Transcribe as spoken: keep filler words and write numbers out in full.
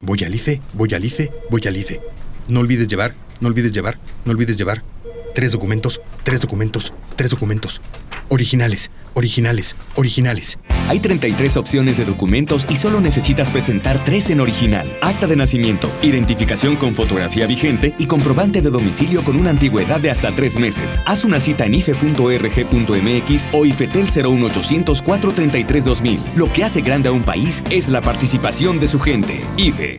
Voy al IFE, voy al IFE, voy al IFE. No olvides llevar, no olvides llevar, no olvides llevar. Tres documentos, tres documentos, tres documentos. Originales, originales, originales. Hay treinta y tres opciones de documentos y solo necesitas presentar tres en original. Acta de nacimiento, identificación con fotografía vigente y comprobante de domicilio con una antigüedad de hasta tres meses. Haz una cita en ife punto org punto mx o ifetel cero uno ochocientos cuatrocientos treinta y tres dos mil. Lo que hace grande a un país es la participación de su gente. IFE.